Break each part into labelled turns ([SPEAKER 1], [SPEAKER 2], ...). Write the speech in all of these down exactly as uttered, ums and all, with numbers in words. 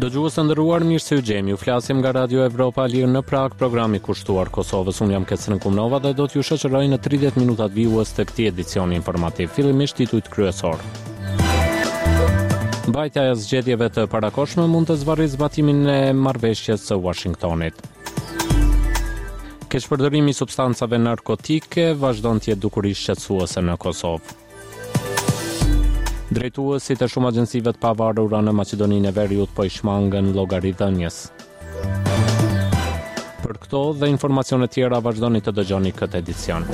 [SPEAKER 1] Dëgjues të nderuar, mirë se u gjemi. Ju flasim nga Radio Evropa Lirë në Prag, programi kushtuar Kosovës. Unë jam Ketrin Kumnova dhe do t'ju shoqëroj në tridhjetë minutat vijues të këtij edicioni informativ. Fillimisht titujt kryesor. Mbajtja e zgjedhjeve të parakohshme mund të zvarrijë zbatimin e marrëveshjes së Washingtonit. Keqpërdorimi i substancave narkotike vazhdon të jetë dukuri shqetësuese në Kosovë. Drejtuesit e shumë agjencive të pavarura në Maqedoninë e Veriut po i shmangën llogaridhënies. Për këto dhe informacione tjera vazhdoni të dëgjoni këtë edicion.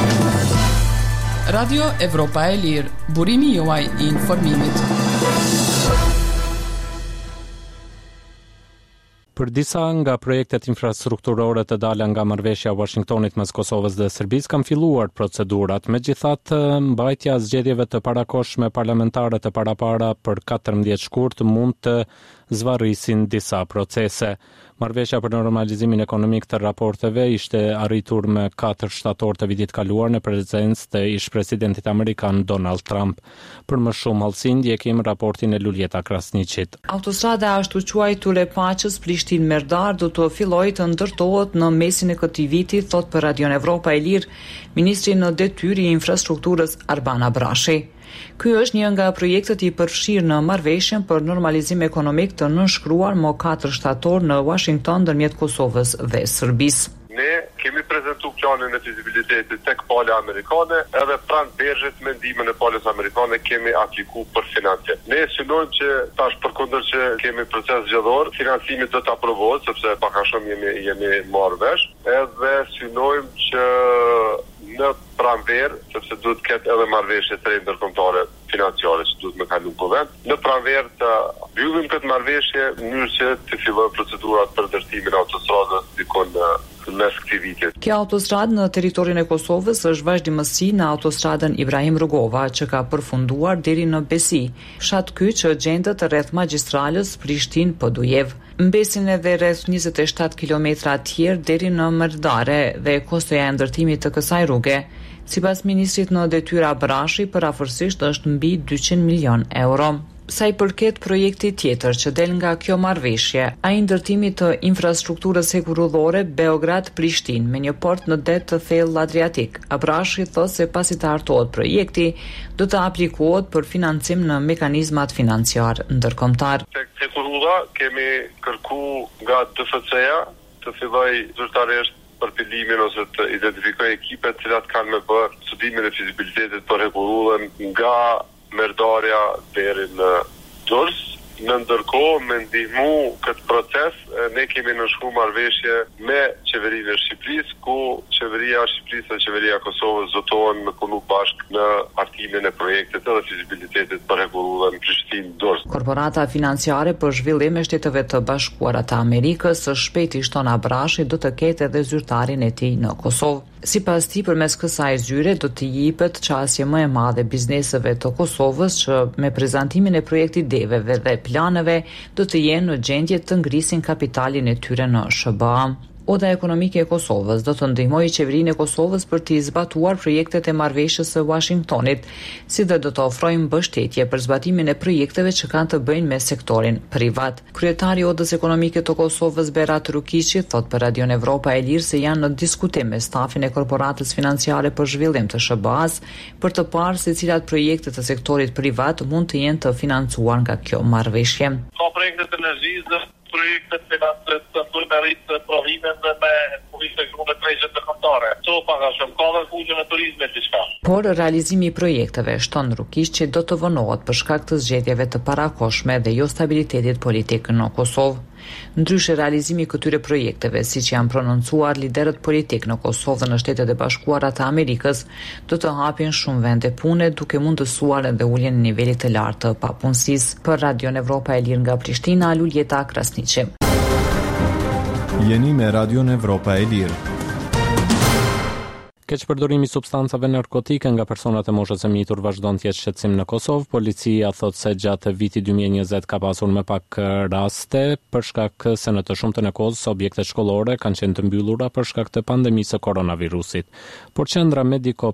[SPEAKER 2] Radio Evropa e Lirë, burimi juaj i informimit.
[SPEAKER 1] Për disa nga projektet infrastrukturore të dala nga marrëveshja e Washingtonit mes Kosovës dhe Serbisë kanë filluar procedurat. Megjithatë, mbajtja e zgjedhjeve të parakohshme parlamentare të parapara për katërmbëdhjetë shkurt mund të zvarrisin disa procese. Marrëveshja për normalizimin ekonomik të raporteve ishte arritur me katër shtator të vitit kaluar në prezencë të ish-presidentit amerikan Donald Trump. Për më shumë hollësi ndjekim raportin e Luljeta Krasniqit.
[SPEAKER 3] Autostrada ashtu quajtur e Paqës Prishtinë-Merdar do të fillojë të ndërtohet në mesin e këtij viti, thot për Radio Evropa e Lirë ministri në detyrë i infrastrukturës Arban Abrashi. Ky është një nga projektet i përfshirë në marrëveshjen për normalizim ekonomik të nënshkruar më katër shtator në Washington ndërmjet Kosovës dhe Serbisë.
[SPEAKER 4] Ne kemi prezentuar planin e fizibilitetit tek pala amerikane, edhe pranë bergjet me ndihmën e palës amerikane kemi aplikuar për financim. Ne synojmë që tash përkundër që kemi proces zgjedhor, financimi do të aprovohet sepse pak a shumë jemi jemi marrë vesh, edhe synojmë që në pranverë, sepse duhet të ketë edhe marrëveshje të ndërkombëtare financiare që duhet me kalu kuvent. Në pranverë të mbyllim këtë marrëveshje në mënyrë që të fillojë procedurat për ndërtimin e autostradës dikon në mes këtij viti.
[SPEAKER 3] Kjo autostradë në territorin e Kosovës është vazhdimësi në autostradën Ibrahim Rugova që ka përfunduar deri në Besi, fshat ky që gjendet rreth magjistralës Prishtinë-Podujev. Mbesin edhe rreth njëzet e shtatë kilometra tjerë deri në Merdare dhe kostoja e ndërtimit të kësaj rruge, sipas ministrit në detyrë Abrashi, përafërsisht është mbi dyqind milion euro. Sa i përket projektit tjetër që del nga kjo marrëveshje, ai ndërtimi të infrastrukturës hekurudhore Beograd-Prishtinë me një port në det të thellë Adriatik. Abrashi thotë se pasi të hartohet projekti, do të aplikohet për financim në mekanizmat financiar ndërkombëtar.
[SPEAKER 4] Tek hekurudha kemi kërku nga D F C-ja të fillojë zyrtarisht për pilimin ose të identifikojë ekipet të cilat kanë me bërë studimin e fizibilitetit për hekurudhën nga Merdarja deri në Durrës. Në ndërkohë, me ndihmu këtë proces, ne kemi nënshkruar marrëveshje me qeverinë e Shqipërisë, ku qeveria e Shqipërisë dhe qeveria e Kosovës zotohen me punu bashkë në hartimin e projektit edhe fizibilitetit për hekurudhën Prishtinë-Durrës.
[SPEAKER 3] Korporata financiare për zhvillim e Shteteve të Bashkuara të Amerikës, së shpejti shton Abrashi, do të ketë edhe zyrtarin e tij në Kosovë. Sipas tij, përmes kësaj zyre do të jepet çastje më e madhe bizneseve të Kosovës që me prezantimin e projektit deveve dhe planeve do të jenë në gjendje të ngrisin kapitalin e tyre në S B A. Oda ekonomike e Kosovës do të ndihmojë qeverinë e Kosovës për të zbatuar projektet e marrëveshjes së Washingtonit, si dhe do të ofrojë mbështetje për zbatimin e projekteve që kanë të bëjnë me sektorin privat. Kryetari i Odës ekonomike të Kosovës Berat Rukiqi thot për Radio Evropa e Lirë se janë në diskutim me stafin e korporatës financiare për zhvillim të S B A-s për të parë se cilat projekte të sektorit privat mund të jenë të financuar nga kjo marrëveshje.
[SPEAKER 5] Ka projekte të energjisë, projektet financë të ndërmjet të provimin dhe me kurrë grupe trejshë të kontore. To paga shumë ka dhe fushën e turizmit diçka.
[SPEAKER 3] Por realizimi i projekteve, shton Rukiqi, do të vonohet për shkak të zgjedhjeve të parakohshme dhe jo stabilitetit politik në Kosovë. Ndryshe, realizimi i këtyre projekteve, siç janë prononcuar liderët politik në Kosovë dhe në Shtetet e Bashkuara të Amerikës, do të hapin shumë vende pune, duke mundësuar edhe uljen e nivelit të lartë të papunësisë. Për Radio Evropa e Lirë nga Prishtina, Luljeta Krasniqi.
[SPEAKER 6] Jeni me Radio Evropa e Lirë.
[SPEAKER 1] Keqpërdorimi i substancave narkotike nga personat e moshës së mitur vazhdon të jetë shqetësim në Kosovë. Policia thotë se gjatë vitit dy mijë e njëzet ka pasur më pak raste për shkak se në të shumtën e kohës objektet shkollore kanë qenë të mbyllura për shkak të pandemisë së koronavirusit. Por qendra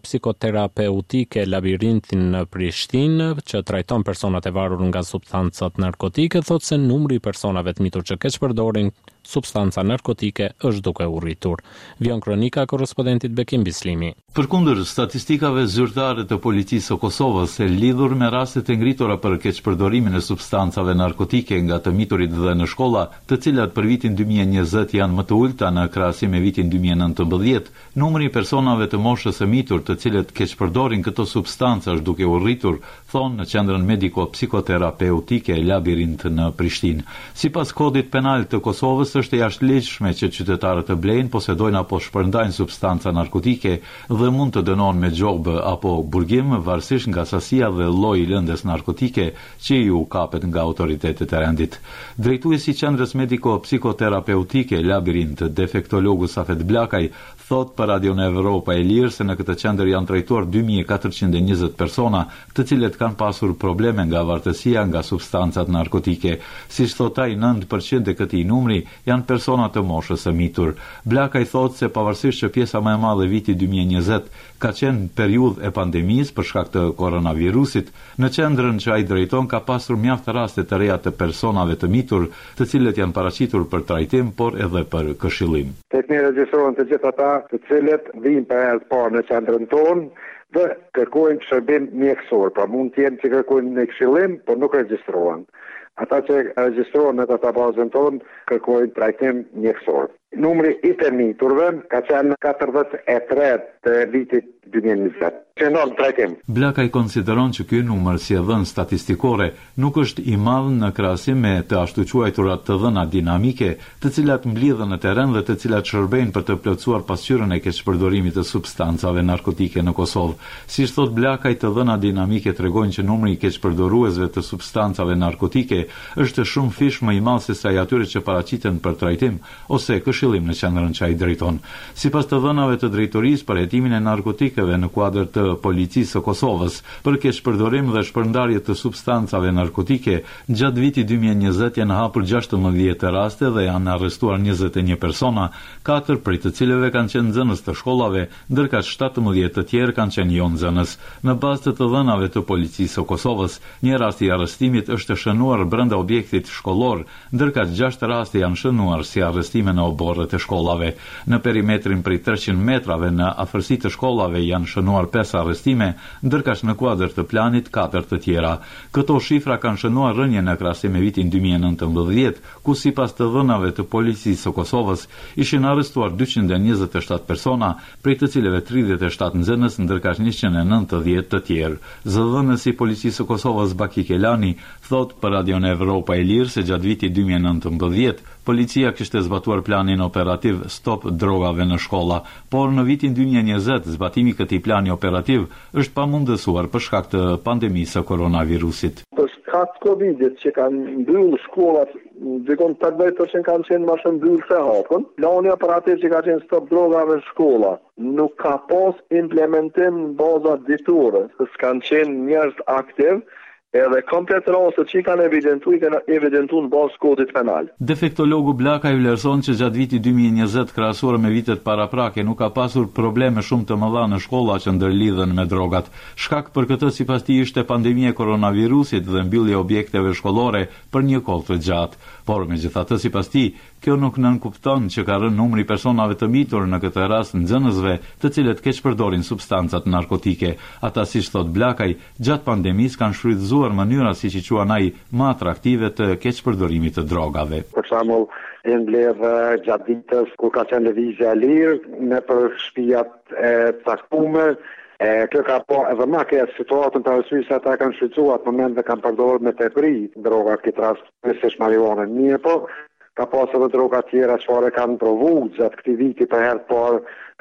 [SPEAKER 1] mediko-psikoterapeutike Labirintin në Prishtinë, që trajton personat e varur nga substancat narkotike, thotë se numri i personave të mitur që keqpërdorin substanca narkotike është duke u rritur. Vjen kronika e korrespondentit Bekim Bislimi.
[SPEAKER 6] Përkundër statistikave zyrtare të policisë së Kosovës, e lidhur me rastet e ngritura për keqpërdorimin e substancave narkotike nga të miturit dhe në shkolla, të cilat për vitin dy mijë e njëzet janë më të ulta në krahasim me vitin dy mijë e nëntëmbëdhjetë, numri i personave të moshës së mitur të cilët keqpërdorin këto substanca është duke u rritur, thonë në qendrën mediko-psikoterapeutike Labirint në Prishtinë. Sipas kodit penal të Kosovës, është e jashtëligjshme që qytetarët të blejnë, posedojnë apo shpërndajnë substanca narkotike dhe mund të dënohen me gjobë apo burgim, varësisht nga sasia dhe lloji i lëndës narkotike që ju kapet nga autoritetet e rendit. Drejtuesi i qendrës mediko-psikoterapeutike Labirint, defektologu Safet Blakaj, thot për Radion Evropa e Lirë se në këtë qendër janë trajtuar dy mijë e katërqind e njëzet persona, të cilët kanë pasur probleme nga vartësia nga substancat narkotike. Siç thot ai, nëntë përqind e këtij numri janë persona të moshës së mitur. Blakaj thot se pavarësisht që pjesa më e madhe viti dy mijë e njëzet ka qenë periudhë e pandemisë për shkak të koronavirusit, në qendrën që ai drejton ka pasur mjaft raste të reja të personave të mitur, të cilët janë paraqitur për trajtim, por edhe për këshillim.
[SPEAKER 7] Tek ne regjistrohen të gjithë ata të cilët vinë për herë të parë në qendrën tonë dhe kërkojnë shërbim mjekësor, pra mund të jenë që kërkojnë në këshillim, por nuk regjistrohen. Ata që regjistrohen në databazën tonë kërkojnë trajtim mjekësor. Numri i të miturve ka qenë katërdhjetë e tre të vitit dy mijë e njëzet. Që në trajtim.
[SPEAKER 6] Blakaj konsideron që ky numër si e dhënë statistikore nuk është i madh në krahasim me të ashtu quajturat të dhëna dinamike, të cilat mblidhen në terren dhe të cilat shërbejnë për të plotësuar pasqyrën e keqpërdorimit të substancave narkotike në Kosovë. Siç thot Blakaj, të dhëna dinamike tregojnë që numri i keqpërdoruesve të substancave narkotike është shumë fish më i madh se sa i atyre që paraqiten për trajtim ose këshillim në qendrën që ai drejton. Sipas të dhënave të drejtorisë për hetimin e narkotikeve në kuadër të policisë së Kosovës për keqpërdorim dhe shpërndarje të substancave narkotike, gjatë vitit dy mijë e njëzet janë hapur gjashtëmbëdhjetë raste dhe janë arrestuar njëzet e një persona, katër prej të cilëve kanë qenë nxënës të shkollave, ndërka shtatëmbëdhjetë të tjerë kanë qenë jo nxënës. Në bazë të të dhënave të policisë së Kosovës, një rast i arrestimit është shënuar brenda objektit shkollor, ndërka gjashtë raste janë shënuar si arrestime në oborret e shkollave. Në perimetrin prej treqind metrave në afërsi të shkollave janë shënuar pesë arrestime, ndërkaq në kuadër të planit katër të tjera. Këto shifra kanë shënuar rënje në krahasim me vitin dy mijë e nëntëmbëdhjetë, ku sipas të dhënave të policisë së Kosovës ishin arrestuar dyqind e njëzet e shtatë persona, prej të cilëve tridhjetë e shtatë nxënës, ndërkaq njëqind e nëntëdhjetë të tjerë. Zëdhënësi i policisë së Kosovës Baki Kelani thot për Radion Evropa e Lirë se gjatë vitit dy mijë e nëntëmbëdhjetë policia kishte zbatuar planin operativ Stop drogave në shkolla, por në vitin dy mijë e njëzet zbatimi i këtij plani operativ është pamundësuar për shkak të pandemisë së koronavirusit.
[SPEAKER 7] Për shkak të Covidit që kanë mbyllur shkollat, dikon pesëdhjetë përqind kanë qenë më shumë mbyllur se hapur. Plani operativ që ka qenë Stop drogave në shkolla nuk ka pas implementim në baza ditore, se s'kan qenë njerëz aktiv. Edhe komplet rastet që kanë evidentuar kanë evidentuar në bazë kodit penal.
[SPEAKER 6] Defektologu Blakaj vlerëson që gjatë vitit dy mijë e njëzet krahasuar me vitet paraprake nuk ka pasur probleme shumë të mëdha në shkolla që ndërlidhen me drogat. Shkak për këtë sipas tij ishte pandemia e koronavirusit dhe mbyllja e objekteve shkollore për një kohë të gjatë. Por megjithatë sipas tij, kjo nuk nënkupton që ka rënë numri i personave të mitur, në këtë rast nxënësve, të cilët keqpërdorin substancat narkotike. Ata, siç thot Blakaj, gjatë pandemisë kanë shfrytzuar mënyra siç i quan ai më atraktive të keqpërdorimit të drogave.
[SPEAKER 7] Për shembull, e mbledh gjatë ditës kur ka qenë lëvizja e lirë në për shtëpiat e caktuara. E, kjo ka po edhe ma ke situatën të arsye se ata kanë shfrytzuar në moment dhe kanë përdorur me tepri droga këtë rast, nëse marijuana mirë, po ka pas edhe droga tjera çfarë kanë provu gjatë këtij viti për herë të parë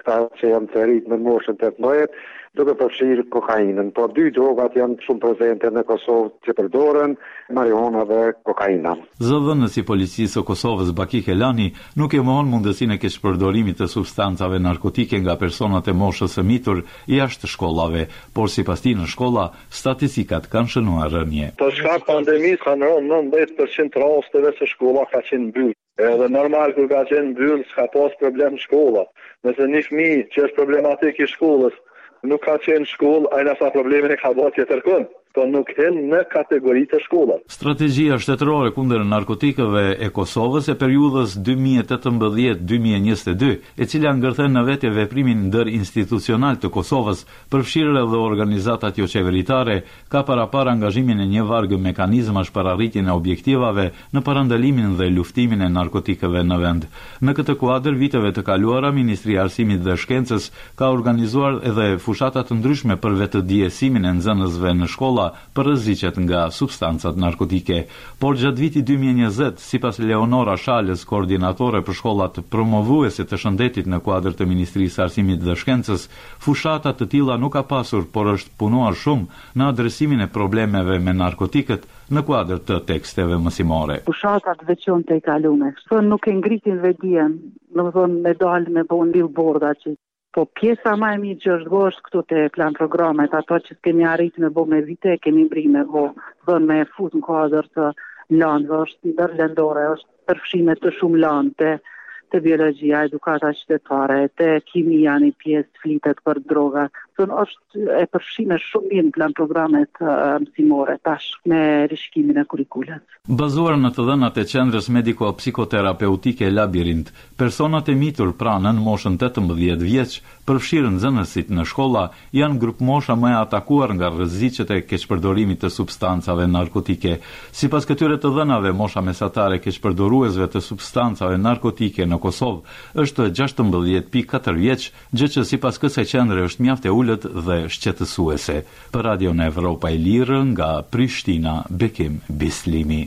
[SPEAKER 7] këta që janë të rritë në moshën tetëmbëdhjetë, duke përfshirë kokainën. Po dy drogat janë shumë prezente në Kosovë që përdoren, marijuana dhe kokaina.
[SPEAKER 6] Zëdhënësi i policisë së Kosovës Baki Kelani nuk e mohon mundësinë e keqpërdorimit të substancave narkotike nga personat e moshës së mitur jashtë shkollave, por sipas tij në shkolla statistikat kanë shënuar rënje.
[SPEAKER 8] Për shkak pandemisë kanë rënë nëntëdhjetë përqind rasteve se shkolla ka qenë mbyllur. Edhe normal kur ka qenë mbyllur s'ka pas problem shkolla. Nëse një fëmijë që është problematik i shkollës nuk ka qenë shkollë, ai nësa problemin e ka bërë tjetër kënd, po nuk hen në kategori të shkollat.
[SPEAKER 6] Strategjia shtetërore kundër narkotikëve e Kosovës e periudhës dy mijë e tetëmbëdhjetë dy mijë e njëzet e dy, e cila ngërthen në vete veprimin ndërinstitucional të Kosovës, përfshirë edhe organizatat jo qeveritare, ka parapar angazhimin e një varg mekanizmash për arritjen e objektivave në parandalimin dhe luftimin e narkotikëve në vend. Në këtë kuadër, viteve të kaluara, Ministria e Arsimit dhe Shkencës ka organizuar edhe fushata të ndryshme për vetëdijesimin e nxënësve në shkolla për rreziqet nga substancat narkotike. Por gjatë vitit dy mijë e njëzet, sipas Leonora Shalës, koordinatore për shkollat promovuese të shëndetit në kuadër të Ministrisë së Arsimit dhe Shkencës, fushata të tilla nuk ka pasur, por është punuar shumë në adresimin e problemeve me narkotikët në kuadër të teksteve mësimore.
[SPEAKER 9] Fushatat veçonte i kalume, kështu nuk e ngritin vetdijen, domethënë me dalë me bën billboarda që po pjesa më e mirë që është bërë është këtu te plan programet, ato që kemi arritur me bë me vite, kemi bërë me bë, vën me fut në kuadër të landëve, është ndërlendore, është përfshime të shumë landë, të, të biologjia, edukata qytetare, të kimia një pjesë flitet për droga. Thënë, është e përfshime shumë mirë në plan programet uh, mësimore, tash me rishkimin e kurikulet.
[SPEAKER 6] Bazuar në të dhënat e qendrës mediko-psikoterapeutike Labirint, personat e mitur pra nën moshën tetëmbëdhjetë vjeç, përfshirë nxënësit në shkolla, janë grup mosha më e atakuar nga rreziqet e keqpërdorimit të substancave narkotike. Sipas këtyre të dhënave, mosha mesatare keqpërdoruesve të substancave narkotike në Kosovë është gjashtëmbëdhjetë pikë katër vjeç, gjë që sipas kësaj qendre është mjaft e ulët dhe shqetësuese. Për Radion Evropa e Lirë nga Prishtina, Bekim Bislimi.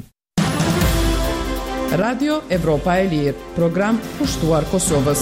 [SPEAKER 2] Radio Evropa e Lirë, program pushtuar Kosovës.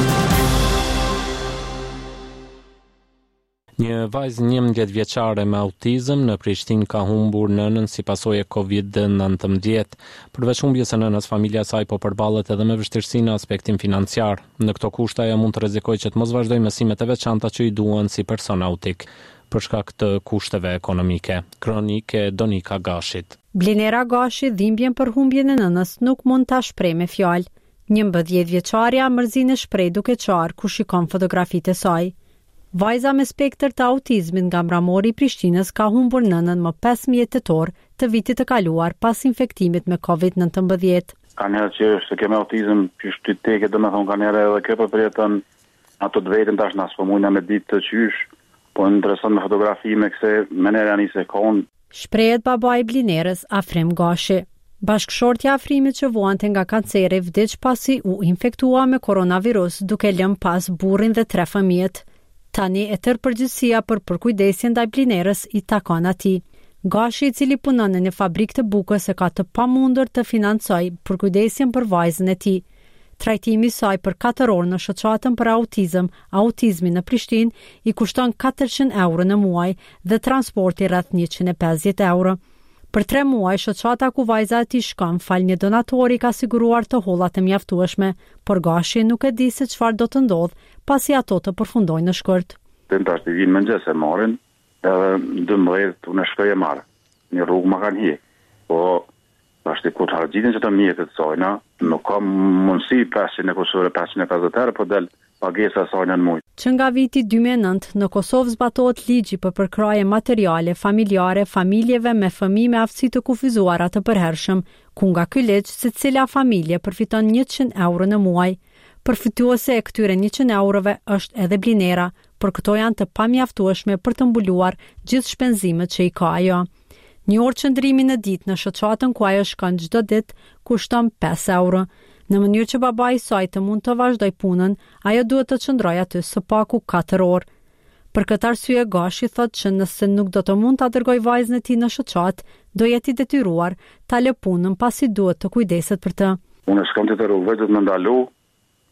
[SPEAKER 1] Një vajzë njëmbëdhjetë vjeçare me autizëm në Prishtinë ka humbur nënën si pasojë e kovid nëntëmbëdhjetë. Përveç humbjes së nënës, familja e saj po përballet edhe me vështirësi në aspektin financiar. Në këto kushte ajo mund të rrezikojë që të mos vazhdojë mësimet e veçanta që i duan si person autik për shkak të kushteve ekonomike. Kronikë Donika Gashit.
[SPEAKER 10] Blinera Gashi dhimbjen për humbjen e nënës nuk mund ta shpreh me fjalë. njëmbëdhjetë vjeçaria mërzinë shpreh duke qarë ku shikon fotografitë e saj. Vajza me spektër të autizmit nga Mramori i Prishtinës ka humbur nënën më pesëmbëdhjetë tetor të vitit të kaluar pas infektimit me kovid nëntëmbëdhjetë.
[SPEAKER 11] Kanë herë që është kemi autizëm, që teke do me thonë kanë herë edhe kjo përpërjetën ato të vetën tash na s'po mujna me ditë të qysh, po intereson me fotografi me këse menere ani se konë.
[SPEAKER 10] Shprehet baba i Blinerës, Afrim Gashi. Bashkëshortja Afrimit që vuante nga kanceri vdiq pasi u infektua me koronavirus duke lënë pas burrin dhe tre fëmijët. Tani e tërë përgjegjësia për përkujdesjen ndaj Blinerës i takon atij. Gashi, i cili punon në një fabrikë të bukës, e ka të pamundur të financojë përkujdesjen për vajzën e tij. Trajtimi i saj për katër orë në shoqatën për autizëm, autizmi në Prishtinë i kushton katërqind euro në muaj dhe transporti rreth njëqind e pesëdhjetë euro. Për tre muaj, shoqata ku vajza e tij shkon fal një donatori ka siguruar të hollat e mjaftueshme, por Gashi nuk e di se çfarë do të ndodh pasi ato të përfundojnë në shkurt.
[SPEAKER 11] Tentas të vinë mëngjes e marrin, edhe dymbëdhjetë unë shkoj e marr. Një rrugë më kanë hije. Po pashti kur të harxhitin që të mjetët sajna, nuk ka mundësi pesëqind e kusur e pesëqind e pesëdhjetë euro, po del pagesa sajna në muj.
[SPEAKER 10] Që nga viti dy mijë e nëntë në Kosovë zbatohet ligji për përkraje materiale familjare familjeve me fëmijë me aftësi të kufizuara të përhershëm, ku nga ky ligj secila familje përfiton njëqind euro në muaj. Përfituese e këtyre njëqind eurove është edhe Blinera, por këto janë të pamjaftueshme për të mbuluar gjithë shpenzimet që i ka ajo. Një orë qëndrimi në ditë në shoqatën ku ajo shkon çdo ditë kushton pesë euro. Në mënyrë që baba i saj të mund të vazhdoj punën, ajo duhet të qëndrojë aty së paku katër orë. Për këtë arsye Gashi thotë që nëse nuk do të mund ta dërgoj vajzën e tij në shoqat, do jetë i detyruar ta lë punën pasi duhet të kujdeset për të.
[SPEAKER 11] Unë s'kam të rrugë vetëm më ndalu,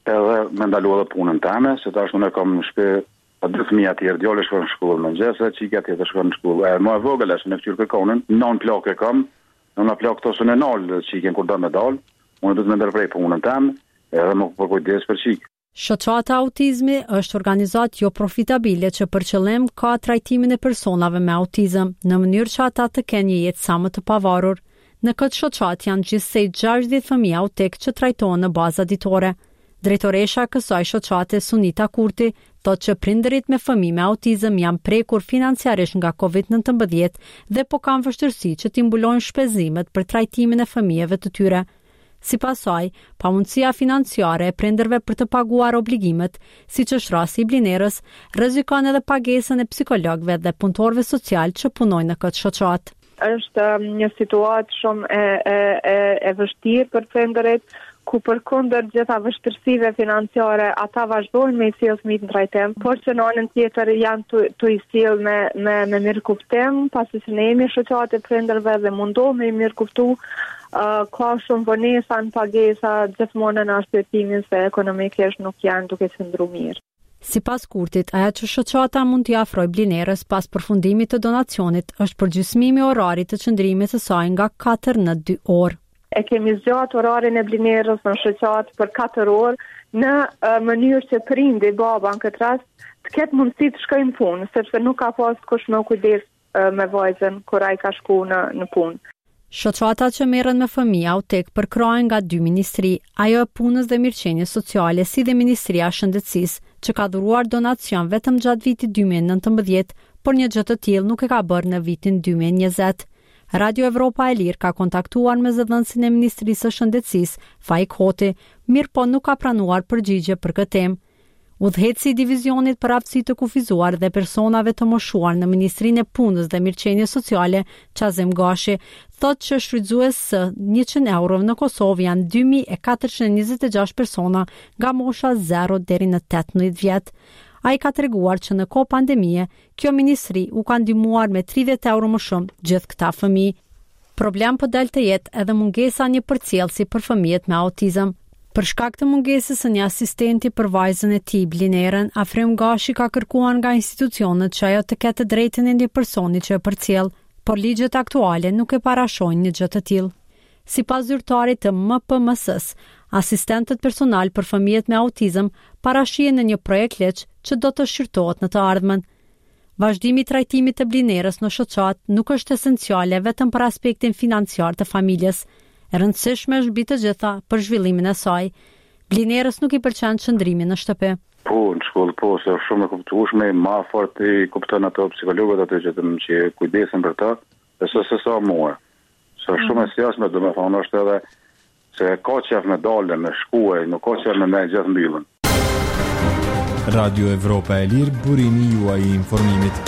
[SPEAKER 11] edhe me ndalu edhe punën teme, se tash unë kam në shtëpi pa dy fëmijë tjerë, djali shkon në shkollë mëngjes, çika tjetër shkon në shkollë. E më e vogël është në fytyrë kërkonin, non plakë kam, non plak këto sonë nal, çikën kur do më dal, unë do të më ndërprej punën teme, edhe më po kujdes për çik.
[SPEAKER 10] Shoqata Autizmi është organizatë jo profitabile që për qëllim ka trajtimin e personave me autizëm në mënyrë që ata të kenë një jetë sa më të pavarur. Në këtë shoqat janë gjithsej gjashtëdhjetë fëmijë autik që trajtohen në bazë ditore. Drejtoresha e kësaj shoqate Sunita Kurti thotë që prindërit me fëmijë me autizëm janë prekur financiarisht nga kovid nëntëmbëdhjetë dhe po kanë vështirësi që t'i mbulojnë shpenzimet për trajtimin e fëmijëve të tyre. Sipas saj, pamundësia financiare e prindërve për të paguar obligimet, siç është rasti i Blinerës, rrezikon edhe pagesën e psikologëve dhe punëtorëve social që punojnë në këtë shoqat.
[SPEAKER 12] Është një situatë shumë e, e, e, e vështirë për prindërit, ku përkundër gjitha vështirësive financiare ata vazhdojnë me i sjellë fëmijët në trajtim, por që në anën tjetër janë të, të i sjellë me, me, me mirë kuptim, pasi që ne jemi shoqat e prindërve dhe mundohemi i mirë kuptu. Uh, ka shumë vonesa në pagesa gjithmonë në arsyetimin se ekonomikisht nuk janë duke qëndruar mirë.
[SPEAKER 10] Sipas Kurtit, ajo që shoqata mund t'i afrojë Blinerës pas përfundimit të donacionit është përgjysmimi i orarit të qëndrimit së saj nga katër në dy orë.
[SPEAKER 12] E kemi zgjatur orarin e Blinerës në shoqat për katër orë në uh, mënyrë që prindi, baba në këtë rast, të ketë mundësi të shkojë në punë, sepse nuk ka pas kush më kujdes uh, me vajzën kur ai ka shku në, në punë.
[SPEAKER 10] Shoqata që merren me fëmijë autik përkrohen nga dy ministri, ajo e punës dhe mirëqenies sociale si dhe Ministria e Shëndetësisë, që ka dhuruar donacion vetëm gjatë vitit dy mijë e nëntëmbëdhjetë, por një gjë të tillë nuk e ka bërë në vitin dy mijë e njëzet. Radio Evropa e Lirë ka kontaktuar me zëdhënësin e Ministrisë së Shëndetësisë, Faik Hoti, mirë po nuk ka pranuar përgjigje për këtë temë. Udhëheci i divizionit për aftësi të kufizuar dhe personave të moshuar në Ministrinë e Punës dhe Mirëqenies Sociale, Qazem Gashi, thotë që shfrytëzues së njëqind euro në Kosovë janë dy mijë e katërqind e njëzet e gjashtë persona nga mosha zero deri në tetëmbëdhjetë vjet. Ai ka treguar që në kohë pandemie, kjo ministri u ka ndihmuar me tridhjetë euro më shumë gjithë këta fëmijë. Problem po dal të jetë edhe mungesa një përcjellësi për fëmijët me autizëm. Për shkak të mungesës së një asistenti për vajzën e tij, Blinerën, Afrem Gashi ka kërkuar nga institucionet që ajo të ketë drejtën e një personi që e përcjell, por ligjet aktuale nuk e parashojnë një gjë të tillë. Sipas zyrtarit të M P M S-s, asistentët personal për fëmijët me autizëm parashihen në një projekt ligj që do të shqyrtohet në të ardhmen. Vazhdimi i trajtimit të Blinerës në shoqat nuk është esenciale vetëm për aspektin financiar të familjes. E rëndësishme është mbi të gjitha për zhvillimin e saj. Blinerës nuk i pëlqen qëndrimi në shtëpi.
[SPEAKER 11] Po, në shkollë po, se është shumë e kuptueshme, ma fort i kupton ato psikologët ato që të më që kujdesen për ta, dhe se se sa mua. Se është shumë e sjellshme, do të thonë është edhe se ka qef me dalë, me shkuaj, nuk ka qef me me gjithë mbyllën.
[SPEAKER 13] Radio Evropa e Lirë, burimi juaj i informimit.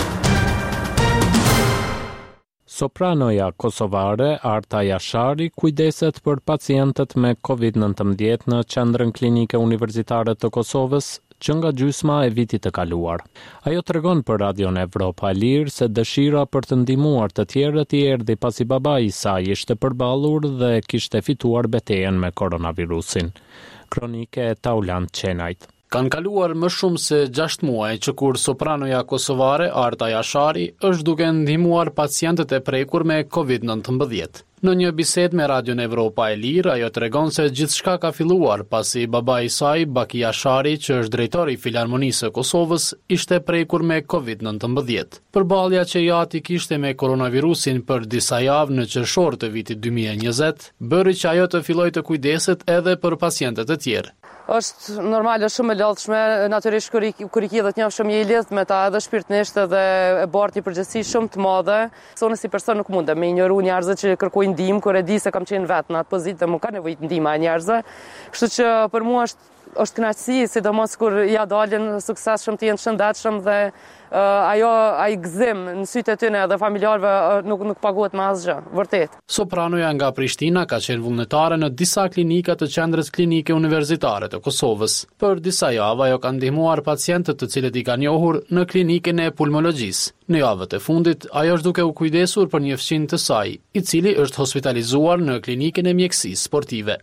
[SPEAKER 1] Sopranoja kosovare Arta Jashari kujdeset për pacientët me kovid nëntëmbëdhjetë në qendrën klinike universitare të Kosovës që nga gjysma e vitit të kaluar. Ajo tregon për Radion Evropa e Lirë se dëshira për të ndihmuar të tjerët i erdhi pasi babai i saj ishte përballur dhe kishte fituar betejën me koronavirusin. Kronike e Taulant Qenajt.
[SPEAKER 14] Kanë kaluar më shumë se gjashtë muaj që kur sopranoja kosovare Arta Jashari është duke ndihmuar pacientët e prekur me kovid nëntëmbëdhjetë. Në një bisedë me Radion Evropa e Lirë, ajo tregon se gjithçka ka filluar pasi babai i saj, Baki Jashari, që është drejtori i Filharmonisë së Kosovës, ishte prekur me kovid nëntëmbëdhjetë. Përballja që i ati kishte me koronavirusin për disa javë në qershor të vitit dy mijë e njëzet, bëri që ajo të fillojë të kujdeset edhe për pacientët e tjerë.
[SPEAKER 15] Është normal, është shumë e lodhshme, natyrisht kur i kur i kidhet një shumë i lidh me ta edhe shpirtnisht edhe e bart një përgjegjësi shumë të madhe. Unë si person nuk mundem me injoru njerëzit që kërkojnë ndihmë kur e di se kam qenë vetë në atë pozitë dhe më ka nevojë ndihma e njerëzve. Kështu që për mua është është kënaqësi, sidomos kur ja dalin sukses shumë të jenë shëndetshëm dhe uh, ajo ai gëzim në sytë e tyre dhe familjarëve uh, nuk nuk paguhet me asgjë, vërtet.
[SPEAKER 14] Sopranoja nga Prishtina ka qenë vullnetare në disa klinika të qendrës klinike universitare të Kosovës. Për disa javë ajo ka ndihmuar pacientët të cilët i kanë njohur në klinikën e pulmologjisë. Në javët e fundit ajo është duke u kujdesur për një fëmijë të saj, i cili është hospitalizuar në klinikën e mjekësisë sportive.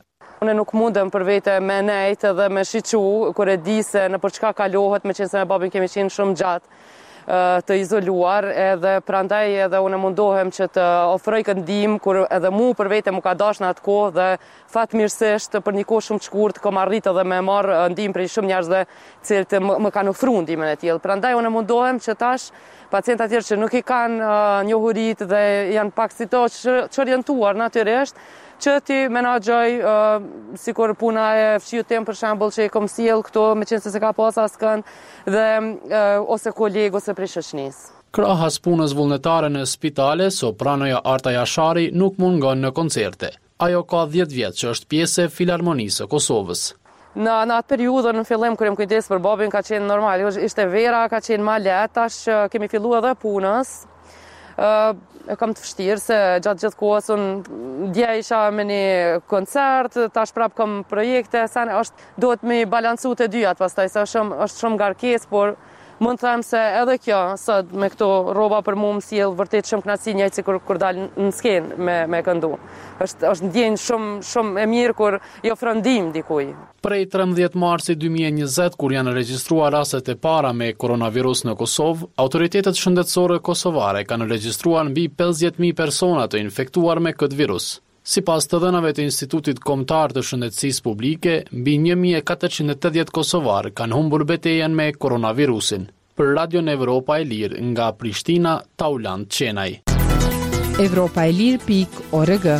[SPEAKER 15] Unë nuk mundem për vete me nejt edhe me shiqu, kur e di se në për çka kalohet, me qenë se me babin kemi qenë shumë gjatë të izoluar, edhe prandaj edhe unë mundohem që të ofroj këndim, kur edhe mu për vete mu ka dash në atë kohë dhe fatmirësisht për një kohë shumë të shkurt kam arrit edhe me marr ndihmë prej shumë njerëzve cilët më, më kanë ofruar ndihmën e tillë. Prandaj unë mundohem që tash pacientat tjerë që nuk i kanë uh, njohurit dhe janë pak si to që, që orientuar natyrisht, që ti menaxhoj uh, sikur puna e fshiut tem për shembull që i kom sjell këto me qenë se se ka pas askën dhe uh, ose koleg ose prej shoqënisë.
[SPEAKER 14] Krahas punës vullnetare në spitale, sopranoja Arta Jashari nuk mungon në koncerte. Ajo ka dhjetë vjet që është pjesë e Filharmonisë së Kosovës.
[SPEAKER 15] Në, në atë periudhë në fillim kur jam kujdes për babin ka qenë normal, ishte vera, ka qenë ma lehtë, tash kemi filluar edhe punës. Uh, e kam të vështirë se gjatë gjithë kohës unë dje isha me një koncert, tash prap kam projekte, sa është duhet me balancu të dyjat pastaj, se është shumë, është shumë ngarkesë, por mund të them se edhe kjo, sot me këto rroba për mua më sjell vërtet shumë kënaqësi njëjtë si kur, kur dal në skenë me, me këndu. është është ndjenjë shumë shumë e mirë kur i ofron ndihmë dikujt.
[SPEAKER 14] Prej trembëdhjetë marsit dy mijë e njëzet, kur janë regjistruar rastet e para me koronavirus në Kosovë, autoritetet shëndetësore kosovare kanë regjistruar mbi pesëdhjetë mijë persona të infektuar me këtë virus. Sipas të dhënave të Institutit Kombëtar të Shëndetësisë Publike, mbi një mijë e katërqind e tetëdhjetë kosovarë kanë humbur betejën me koronavirusin. Për Radio Evropa e Lirë nga Prishtina, Taulant Qenaj.
[SPEAKER 16] Evropa e Lirë pikë org.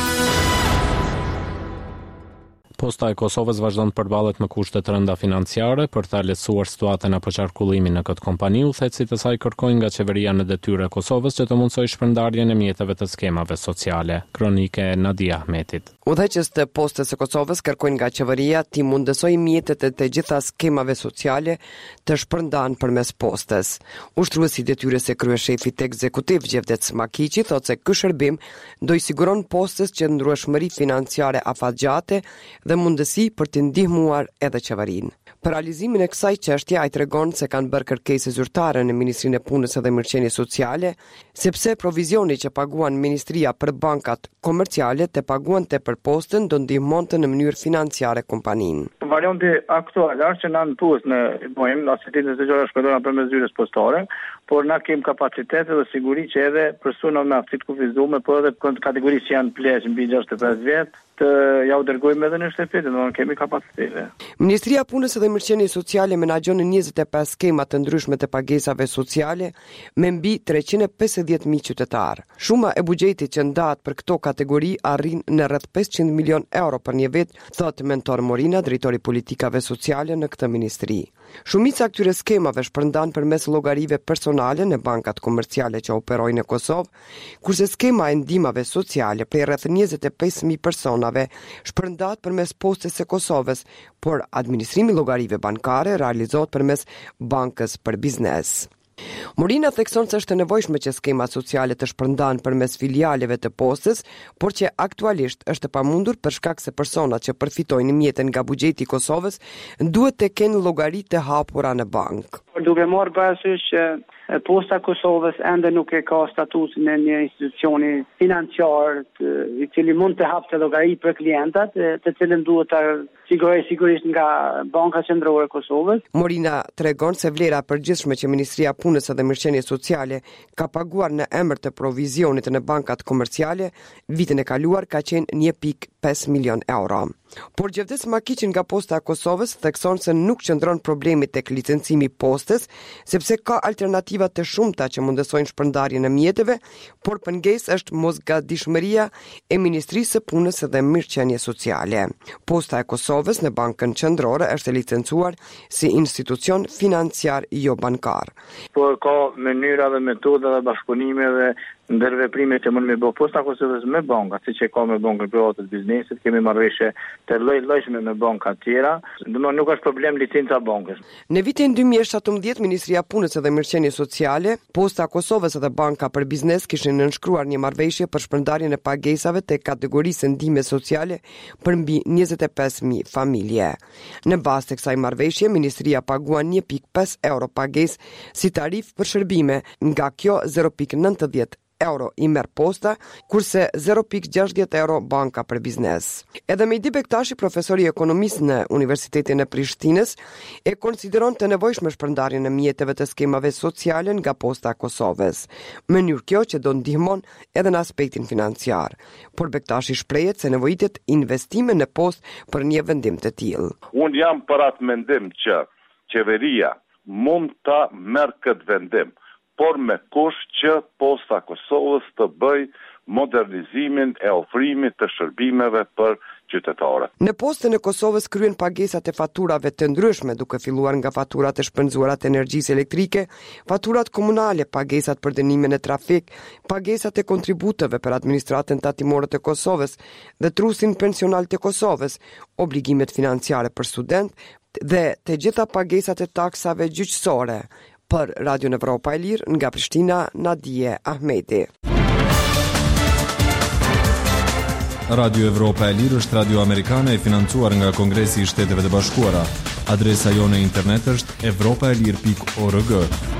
[SPEAKER 1] Posta e Kosovës vazhdon të përballet me kushte të rënda financiare për të lehtësuar situatën apo qarkullimin në këtë kompani. Udhëheqësit e saj kërkojnë nga qeveria në detyrë e Kosovës që të mundsojë shpërndarjen e mjeteve të skemave sociale. Kronike Nadia Ahmetit.
[SPEAKER 17] Udhëheqës të Postës së Kosovës kërkojnë nga qeveria të mundsojë mjetet e të gjitha skemave sociale të shpërndahen përmes postës. Ushtruesi i detyrës e kryeshefit ekzekutiv Gjevdet Smakiqi thotë se ky shërbim do i siguron postës qëndrueshmëri financiare afatgjate dhe mundësi për të ndihmuar edhe qeverinë. Për realizimin e kësaj çështje ai tregon se kanë bërë kërkesë zyrtare në Ministrinë e Punës dhe Mirëqenies Sociale, sepse provizioni që paguan Ministria për bankat komerciale të paguante për postën do ndihmonte në mënyrë financiare kompaninë.
[SPEAKER 8] Varianti aktual është që na në pusë në bojmë asistentët e gjëra shpëdora përmes zyrës postare, por na kemi kapacitete dhe siguri që edhe persona me aftësi të kufizuar, por edhe kategori që janë pleq mbi gjashtëdhjetë e pesë vjet, të ja u dërgojmë edhe në shtëpi, do të kemi kapacitete.
[SPEAKER 17] Ministria e Punës dhe Mirëqenies Sociale menaxhon njëzet e pesë skema të ndryshme të pagesave sociale me mbi treqind e pesëdhjetë mijë qytetarë. Shuma e buxhetit që ndahet për këto kategori arrin në rreth pesëqind milion euro për një vit, thotë Mentor Morina, drejtori politikave sociale në këtë ministri. Shumica e këtyre skemave shpërndan përmes llogarive personale në bankat komerciale që operojnë në Kosovë, kurse skema e ndihmave sociale prej rreth njëzet e pesë mijë personave shpërndahet përmes Postës së Kosovës, por administrimi i llogarive bankare realizohet përmes Bankës për Biznes. Morina thekson se është e nevojshme që skemat sociale të shpërndahen përmes filialeve të postës, por që aktualisht është e pamundur për shkak se personat që përfitojnë mjeten nga buxheti i Kosovës duhet të kenë llogari të hapura në bank.
[SPEAKER 18] Duke marrë parasysh që Posta e Kosovës ende nuk e ka statusin e një institucioni financiar i cili mund të hapte llogari për klientat, të cilën duhet të sigurojë sigurisht nga Banka Qendrore e Kosovës.
[SPEAKER 17] Morina tregon se vlera e përgjithshme që Ministria e Punës dhe Mirëqenies Sociale ka paguar në emër të provizionit në bankat komerciale vitin e kaluar ka qenë një pikë pesë milion euro. Por Gjevdet Smakiqi nga Posta e Kosovës thekson se nuk qëndron problemi tek licencimi i postës, sepse ka alternativa të shumta që mundësojnë shpërndarjen e mjeteve, por pengesë është mosgadishmëria e Ministrisë së Punës dhe Mirëqenies Sociale. Posta e Kosovës në Bankën Qendrore është licencuar si institucion financiar jo bankar.
[SPEAKER 8] Por ka mënyra dhe metoda dhe bashkëpunime dhe ndërveprime që mund me bë Posta e Kosovës me bankat, siç e ka me bankën private të biznesit, kemi marrëveshje të lloj-llojshme me banka të tjera, domethënë nuk është problem licenca bankës.
[SPEAKER 17] Në vitin dy mijë e shtatëmbëdhjetë Ministria e Punës dhe Mirëqenies Sociale, Posta e Kosovës dhe Banka për Biznes kishin nënshkruar një marrëveshje për shpërndarjen e pagesave të kategorisë ndihme sociale për mbi njëzet e pesë mijë familje. Në bazë të kësaj marrëveshje, Ministria paguan një pikë pesë euro pagesë si tarifë për shërbime, nga kjo zero pikë nëntëdhjetë euro i merr posta, kurse zero pikë gjashtëdhjetë euro banka për biznes. Edhe Mehdi Bektashi, profesori ekonomisë në Universitetin e Prishtinës, e konsideron të nevojshme shpërndarjen e mjeteve të skemave sociale nga Posta e Kosovës. Mënyrë kjo që do ndihmon edhe në aspektin financiar. Por Bektashi shprehet se nevojitet investime në Postë për një vendim të tillë.
[SPEAKER 19] Unë jam për atë mendim që qeveria mund ta merr këtë vendim, por me kush që Posta Kosovës të bëj modernizimin e ofrimit të shërbimeve për qytetarët.
[SPEAKER 17] Në Postën e Kosovës kryen pagesat e faturave të ndryshme, duke filluar nga faturat e shpenzuara të energjisë elektrike, faturat komunale, pagesat për dënimin e trafik, pagesat e kontributeve për administratën tatimore të Kosovës dhe trusin pensional të Kosovës, obligimet financiare për student dhe të gjitha pagesat e taksave gjyqësore. Për Radio Evropa e Lirë, nga Prishtina, Nadije Ahmeti.
[SPEAKER 13] Radio Evropa e Lirë është radio amerikane e financuar nga Kongresi i Shteteve të Bashkuara. Adresa jonë në internet është evropaelir pikë org.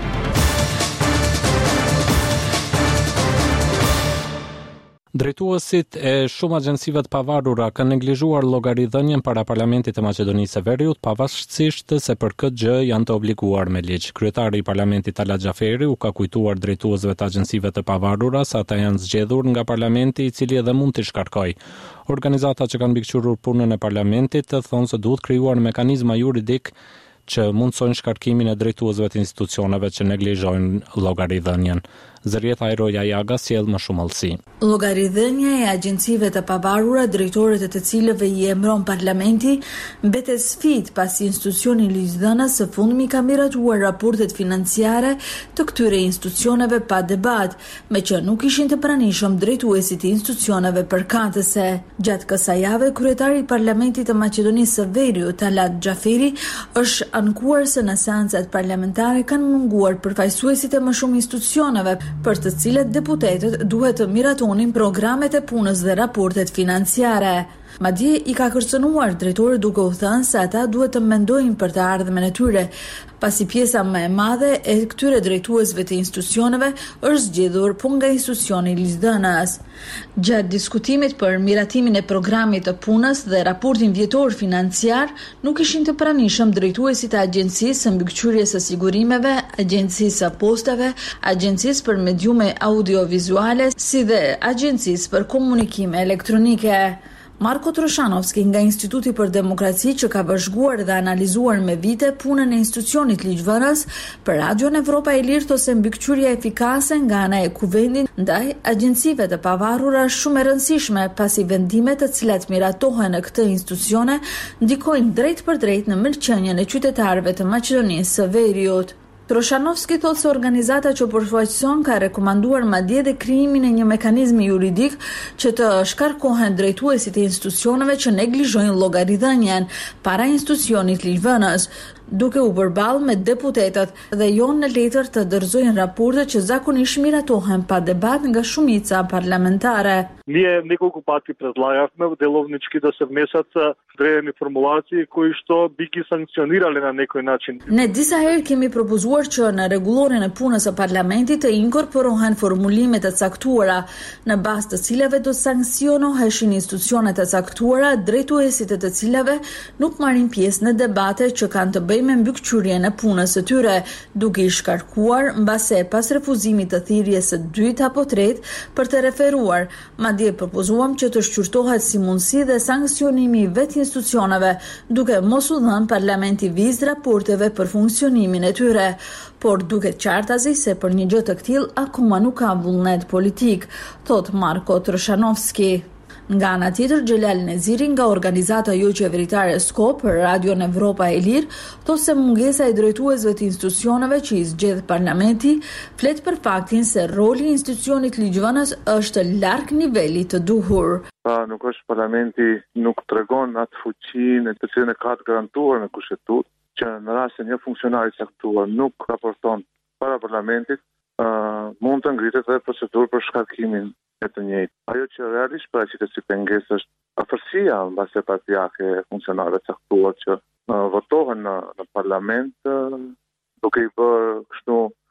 [SPEAKER 1] Drejtuesit e shumë agjensive të pavarura kanë neglizhuar llogaridhënien para Parlamentit të Maqedonisë së Veriut, pavarësisht se për këtë gjë janë të obliguar me ligj. Kryetari i Parlamentit Talat Xhaferi u ka kujtuar drejtuesve të agjensive të pavarura se ata janë zgjedhur nga Parlamenti, i cili edhe mund t'i shkarkojë. Organizata që kanë mbikëqyrur punën e Parlamentit thonë se duhet krijuar mekanizma juridik që mundsojnë shkarkimin e drejtuesve të institucioneve që neglizhojnë llogaridhënien. Zërieta Ajroja Jaga sjell më shumë allësi.
[SPEAKER 20] Llogaridhënia e agjencive të pavarura, drejtorët e të cilëve i emëron Parlamenti, mbetet sfidë pasi institucioni ligjdhënës së fundmi ka miratuar raportet financiare të këtyre institucioneve pa debat, me që nuk ishin të pranishëm drejtuesit e institucioneve përkatëse. Gjatë kësaj jave, kryetari i Parlamentit të Maqedonisë së Veriut, Talat Xhaferi, është ankuar se në seancat parlamentare kanë munguar përfaqësuesit e më shumë institucioneve, për të cilët deputetët duhet të miratonin programet e punës dhe raportet financiare. Madje i ka kërcënuar drejtorët duke u thënë se ata duhet të mendojnë për të ardhmen e tyre, pasi pjesa më e madhe e këtyre drejtuesve të institucioneve është zgjedhur po nga institucioni ligjdhënës. Gjatë diskutimit për miratimin e programit të punës dhe raportin vjetor financiar, nuk ishin të pranishëm drejtuesit e Agjencisë së Mbikëqyrjes së Sigurimeve, Agjencisë së Postave, Agjencisë për Mediume Audiovizuale, si dhe Agjencisë për Komunikime Elektronike. Marko Troshanovski nga Instituti për Demokraci, që ka vëzhguar dhe analizuar me vite punën e institucionit ligjvënës, për Radion Evropa e Lirë thosë se mbikëqyrja efikase nga ana e kuvendit ndaj agjencive të pavarura është shumë e rëndësishme, pasi vendimet të cilat miratohen në këtë institucione ndikojnë drejt për drejt në mirëqenien e qytetarëve të Maqedonisë së Veriut. Troshanovski thotë se organizata që përfaqëson ka rekomanduar madje dhe krijimin e një mekanizmi juridik që të shkarkohen drejtuesit e institucioneve që neglizhojnë llogaridhënien para institucionit ligjvënës, duke u përballë me deputetët dhe jo në letër të dorëzojnë raporte që zakonisht miratohen pa debat nga shumica parlamentare.
[SPEAKER 8] Ние неколку пати предлагавме деловнички да се внесат вредени формулации кои што би ги санкционирале на некој начин.
[SPEAKER 20] Ne disa herë kemi propozuar që në rregulloren e punës së parlamentit të inkorporohen formulime të caktuara, në bazë të cilave do sanksionoheshin institucionet të caktuara, drejtuesit e të cilave nuk marrin pjesë në debate që kanë të bëjnë me mbikëqyrjen e punës së tyre, duke i shkarkuar mbase pas refuzimit të thirrjes së dytë apo tretë për të referuar. Madje propozuam që të shqyrtohet si mundësi dhe sanksionimi i vetë institucioneve, duke mos u dhënë Parlamenti vizë raporteve për funksionimin e tyre, por duket qartazi se për një gjë të tillë akoma nuk ka vullnet politik, thot Marko Troshanovski. Nga ana tjetër, Xhelal Neziri nga organizata jo qeveritare Skop për Radion Evropa e Lirë thotë se mungesa e drejtuesve të institucioneve që i zgjedh Parlamenti flet për faktin se roli i institucionit ligjvënës është larg nivelit të duhur.
[SPEAKER 19] Pa nuk është Parlamenti nuk tregon atë fuqinë të cilën e ka të garantuar në kushtetutë, që në rast se një funksionar i caktuar nuk raporton para Parlamentit, uh, mund të ngritet edhe procedurë për shkarkimin e të njëjtë. Ajo që realisht paraqitet si pengesë është afërsia mbase partijake e funksionarëve caktuar që uh, votohen në, në parlament uh, duke i bërë kështu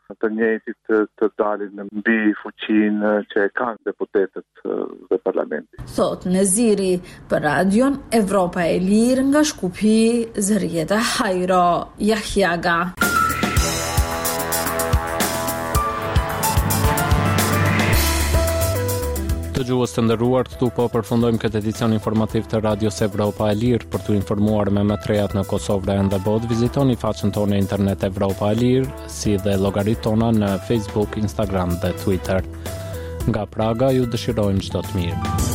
[SPEAKER 19] të njëjtit të, të dalin mbi fuqinë që e kanë deputetët dhe parlamenti.
[SPEAKER 20] Thot Neziri për radion Evropa e Lirë nga Shkupi, Zërieta Hajro Jahjaga.
[SPEAKER 1] Të gjuhës të ndëruar, këtu po përfundojmë këtë edicion informativ të Radios Evropa e Lirë. Për të informuar me më trejat në Kosovë dhe në botë, vizitoni faqen tonë e internet Evropa e Lirë, si dhe llogaritë tona në Facebook, Instagram dhe Twitter. Nga Praga ju dëshirojmë çdo të mirë.